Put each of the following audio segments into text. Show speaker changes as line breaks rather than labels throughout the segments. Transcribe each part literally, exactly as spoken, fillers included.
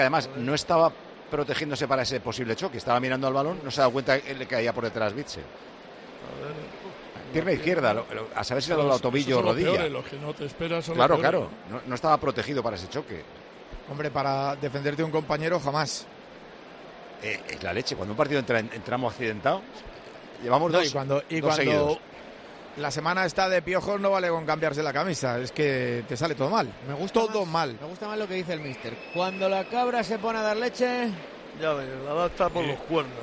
Además, no estaba protegiéndose para ese posible choque, estaba mirando al balón, no se ha dado cuenta que le caía por detrás Witsel. Pierna izquierda, lo, lo, a saber si le ha dado tobillo o rodilla.
Peores, los que no te esperas son
claro,
los
claro, no, no estaba protegido para ese choque.
Hombre, para defenderte de un compañero, jamás.
Eh, es la leche, cuando un partido entra en, entramos accidentados, llevamos
no,
dos,
y cuando, y
dos
cuando
seguidos.
La semana está de piojos, no vale con cambiarse la camisa, es que te sale todo mal.
Me gusta
todo
más,
mal.
Me gusta más lo que dice el mister. Cuando la cabra se pone a dar leche...
Ya ves, la va a estar por
Sí.
los cuernos.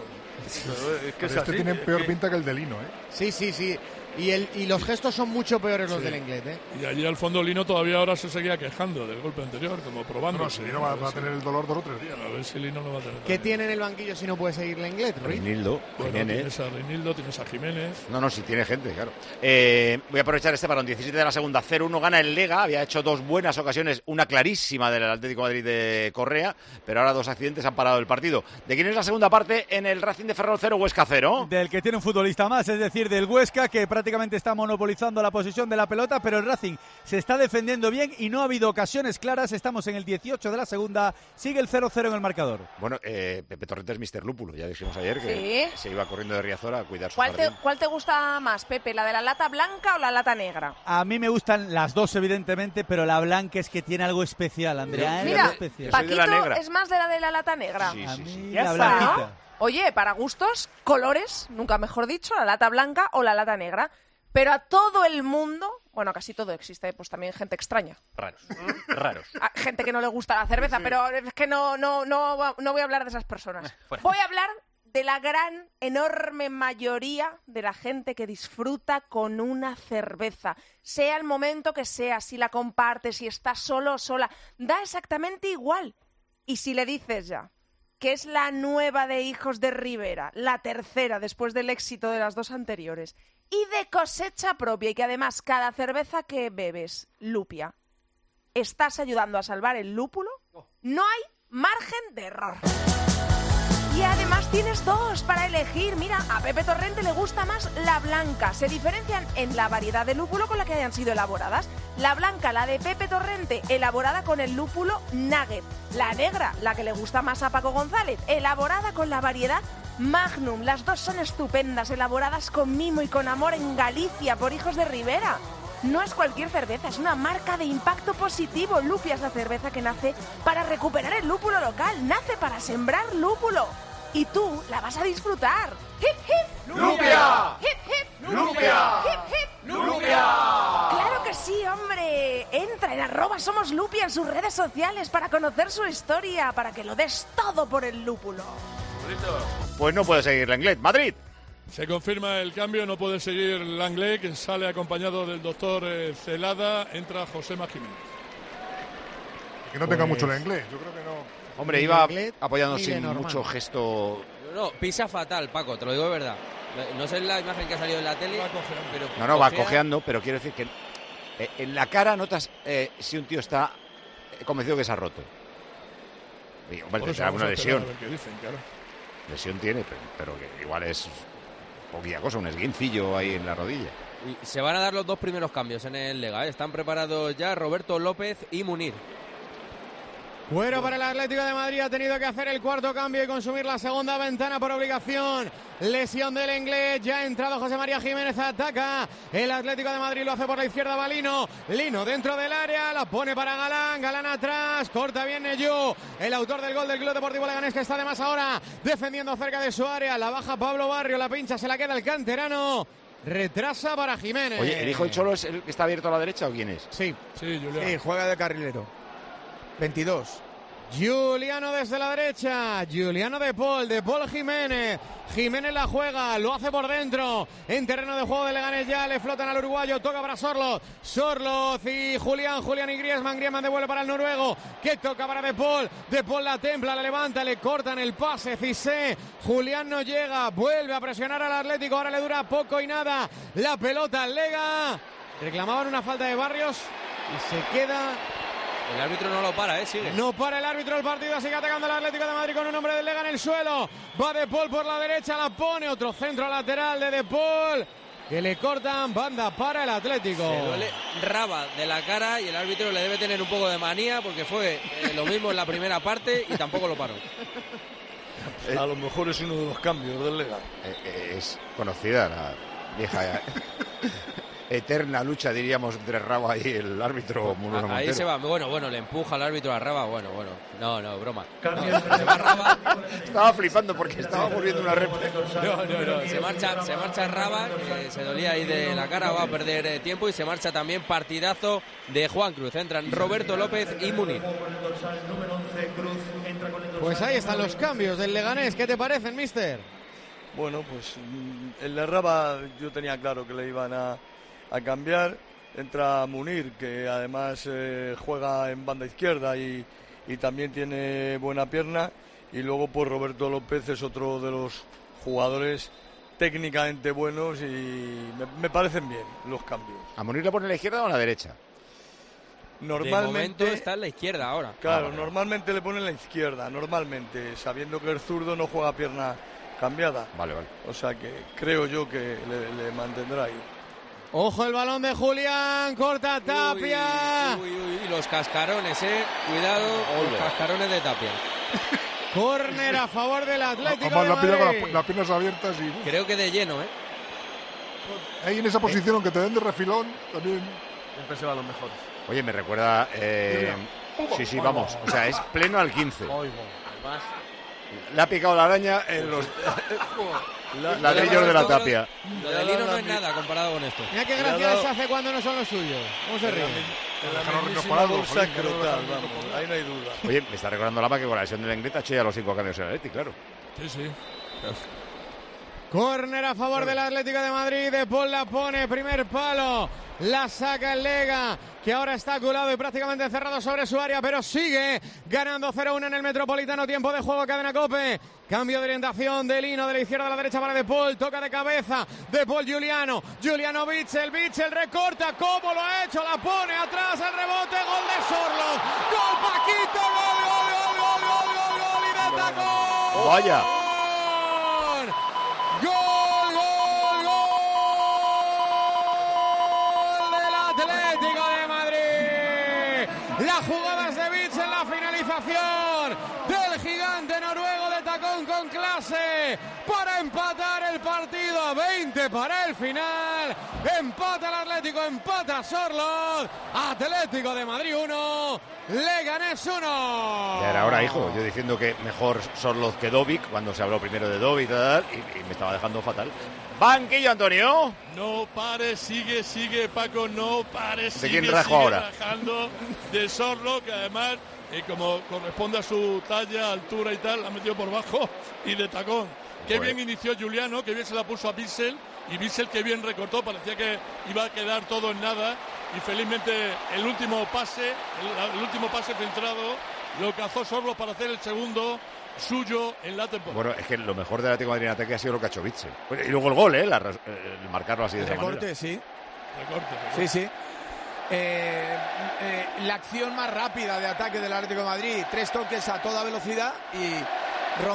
Es que es
este
así,
tiene
es
peor
que...
pinta que el de Lino, ¿eh?
Sí, sí, sí. Y, el, y los gestos son mucho peores los
Sí.
del Inglés, ¿eh?
Y allí al fondo Lino todavía ahora se seguía quejando del golpe anterior, como probando.
No, si Lino va, va a tener el dolor dos o tres días.
A ver si Lino no va a tener.
¿Qué
también.
tiene en el banquillo si no puede seguir la Inglés, Ruiz?
Reinildo,
Bueno,
Jiménez.
tienes a Reinildo, tienes a Jiménez.
No, no, si tiene gente, claro. Eh, voy a aprovechar este balón, diecisiete de la segunda, cero uno gana el Lega, había hecho dos buenas ocasiones, una clarísima del Atlético de Madrid de Correa, pero ahora dos accidentes han parado el partido. ¿De quién es la segunda parte en el Racing de Ferrol cero, Huesca cero?
Del que tiene un futbolista más, es decir, del Huesca, que prácticamente está monopolizando la posesión de la pelota, pero el Racing se está defendiendo bien y no ha habido ocasiones claras. Estamos en el dieciocho de la segunda, sigue el cero cero en el marcador.
Bueno, eh, Pepe Torrente es mister Lúpulo, ya dijimos ayer que
Sí.
se iba corriendo de Riazor a cuidar su
¿Cuál te,
jardín.
¿Cuál te gusta más, Pepe? ¿La de la lata blanca o la lata negra?
A mí me gustan las dos, evidentemente, pero la blanca es que tiene algo especial, Andrea.
Mira,
algo especial.
soy de la
Paquito
negra.
es más de la de la lata negra.
Sí,
A
sí,
mí
sí.
Ya
la
está,
blanquita.
¿no? Oye, para gustos, colores, nunca mejor dicho, la lata blanca o la lata negra. Pero a todo el mundo, bueno, casi todo existe, pues también gente extraña.
Raros, raros.
A gente que no le gusta la cerveza, pero es que no, no, no, no voy a hablar de esas personas. Voy a hablar de la gran, enorme mayoría de la gente que disfruta con una cerveza. Sea el momento que sea, si la compartes, si estás solo o sola, da exactamente igual. Y si le dices ya que es la nueva de Hijos de Rivera, la tercera después del éxito de las dos anteriores, y de cosecha propia, y que además cada cerveza que bebes, Lupia, estás ayudando a salvar el lúpulo, no hay margen de error. Y además tienes dos para elegir. Mira, a Pepe Torrente le gusta más la blanca. Se diferencian en la variedad de lúpulo con la que hayan sido elaboradas. La blanca, la de Pepe Torrente, elaborada con el lúpulo Nugget. La negra, la que le gusta más a Paco González, elaborada con la variedad Magnum. Las dos son estupendas, elaboradas con mimo y con amor en Galicia por Hijos de Rivera. No es cualquier cerveza, es una marca de impacto positivo. Lupia es la cerveza que nace para recuperar el lúpulo local, nace para sembrar lúpulo. Y tú la vas a disfrutar. ¡Hip, hip!
¡Lupia!
¡Hip, hip!
¡Lupia!
¡Hip, hip!
¡Lupia!
¡Claro que sí, hombre! Entra en arroba Somos Lupia en sus redes sociales para conocer su historia, para que lo des todo por el lúpulo.
Pues no puede seguir la Inglés. Madrid.
Se confirma el cambio, no puede seguir Langley, que sale acompañado del doctor eh, Celada, entra Josema Jiménez.
Que no tenga
Pues-
mucho el inglés, yo creo que no.
Hombre,
Ni
iba
Lenglet,
apoyando
ni
sin
Lenormand.
mucho gesto.
No, pisa fatal, Paco, te lo digo de verdad. No sé la imagen que ha salido en la tele,
Va cojeando.
pero...
No, no, va
cojea.
cojeando, pero quiero decir que eh, en la cara notas eh, si un tío está eh, convencido que se ha roto. Y, hombre,
Por eso
tendrá alguna
vamos a esperar
lesión.
a ver qué dicen, claro.
Lesión tiene, pero, pero que igual es poquilla cosa, un esguincillo ahí en la rodilla.
Y se van a dar los dos primeros cambios en el Lega, ¿eh? Están preparados ya Roberto López y Munir.
Fuera para el Atlético de Madrid, ha tenido que hacer el cuarto cambio y consumir la segunda ventana por obligación. Lesión del Inglés, ya ha entrado José María Jiménez, ataca. El Atlético de Madrid lo hace por la izquierda, va Lino. Lino dentro del área, la pone para Galán, Galán atrás, corta bien Neyú, el autor del gol del Club Deportivo Leganés, que está además ahora defendiendo cerca de su área. La baja Pablo Barrio, la pincha, se la queda el canterano. Retrasa para Jiménez.
Oye, ¿el hijo del Cholo es el que está abierto a la derecha o quién es?
Sí,
Sí, Julián.
Sí, juega de carrilero. veintidós.
Juliano desde la derecha, Juliano de Paul, de Paul Jiménez, Jiménez la juega, lo hace por dentro, en terreno de juego de Leganés ya, le flotan al uruguayo, toca para Sorloz, Sorloz y Julián, Julián y Griezmann, Griezmann devuelve para el noruego, que toca para de Paul, de Paul la templa, la levanta, le cortan el pase, Cissé, Julián no llega, vuelve a presionar al Atlético, ahora le dura poco y nada, la pelota al Lega, reclamaban una falta de Barrios y se queda...
El árbitro no lo para, ¿eh? Sigue.
No para el árbitro del partido, sigue atacando el Atlético de Madrid con un hombre del Lega en el suelo. Va De Paul por la derecha, la pone, otro centro lateral de De Paul. que le cortan, banda para el Atlético.
Se duele Raba de la cara y el árbitro le debe tener un poco de manía porque fue eh, lo mismo en la primera parte y tampoco lo paró.
A lo mejor es uno de los cambios del Lega.
Eh, eh, es conocida la vieja eh, eterna lucha, diríamos, entre Raba y el árbitro Munuera
Ahí
Montero.
se va, bueno, bueno, le empuja al árbitro a Raba, bueno, bueno, no, no, broma. No, se va Raba.
Estaba flipando porque estaba ocurriendo una réplica.
No, no, no, se marcha, se marcha Raba, que se dolía ahí de la cara, va a perder eh, tiempo y se marcha también partidazo de Juan Cruz. Entran Roberto López y Munir.
Pues ahí están los cambios del Leganés. ¿Qué te parecen, mister?
Bueno, pues mm, el de Raba yo tenía claro que le iban a, a cambiar. Entra Munir, que además eh, juega en banda izquierda y, y también tiene buena pierna. Y luego pues Roberto López es otro de los jugadores técnicamente buenos y me, me parecen bien los cambios.
¿A Munir le pone a la izquierda o a la derecha?
Normalmente
de momento está en la izquierda ahora.
Claro,
Ah, vale.
normalmente le ponen la izquierda, normalmente, sabiendo que el zurdo no juega pierna cambiada.
Vale, vale.
O sea que creo yo que le, le mantendrá ahí.
Ojo el balón de Julián, corta Tapia.
Uy, uy, uy, uy, los cascarones, eh. Cuidado, los cascarones de Tapia.
Córner a favor del Atlético
Además
de
la pilla con
Madrid.
las, las piernas abiertas y
Creo que de lleno, eh.
ahí en esa posición, aunque te den de refilón, también.
Siempre se van los mejores.
Oye, me recuerda... eh, sí, sí, vamos. O sea, es pleno al quince.
Además,
Le ha picado la araña en los
la-
ladrillos de la tapia.
Lo de Lino no es nada comparado con esto.
Mira qué
Le ha
gracia
dado-
les hace cuando no son los suyos. ¿Cómo se ríe?
en la
Déjalo
mismísima
recuperado,
bolsa
Jolín, que no lo
escrotal,
dejan
vamos, ahí no hay duda.
Oye, me está recordando Lama que con la lesión de Lenglet ha hecho ya los cinco cambios en el Atleti, claro.
Sí, sí.
Córner a favor del Atlético de Madrid. De Paul la pone, primer palo. La saca el Lega, que ahora está culado y prácticamente encerrado sobre su área, pero sigue ganando cero uno en el Metropolitano. Tiempo de juego, Cadena COPE. Cambio de orientación de Lino, de la izquierda a la derecha para De Paul. Toca de cabeza De Paul Giuliano. Giuliano Bitzel, Bitzel recorta. ¿Cómo lo ha hecho? La pone atrás, el rebote, gol de Sorlo. Gol Paquito, gol, gol, gol, gol, gol, gol, gol y de tacón.
Vaya.
Gol, gol, gol del Atlético de Madrid. La jugada es de Bitzel en la finalización del gigante noruego de tacón con clase para empatar el partido a veinte para el final. Empata el Atlético, empata Sorloth. Atlético de Madrid uno, Leganés uno.
Ya era hora, hijo. Yo diciendo que mejor Sorloth que Dovic, cuando se habló primero de Dovic y tal, y, y me estaba dejando fatal. Banquillo, Antonio.
No pare, sigue, sigue, Paco, no pare, sigue,
quién rajo
sigue
ahora?
rajando de Sorlo, que además, eh, como corresponde a su talla, altura y tal, la ha metido por bajo y de tacón. Qué
Joder.
bien inició Giuliano, qué bien se la puso a Bitzel, y Bitzel qué bien recortó, parecía que iba a quedar todo en nada, y felizmente el último pase, el, el último pase centrado, lo cazó Sorlo para hacer el segundo suyo en la temporada.
Bueno, es que lo mejor del Atlético de Madrid en ataque ha sido lo que ha hecho Bitzel. Bueno, y luego el gol, ¿eh? La, el marcarlo así de esa
Recorte,
manera.
sí.
Recorte, recorte.
Sí, sí. Eh, eh, la acción más rápida de ataque del Atlético de Madrid, tres toques a toda velocidad y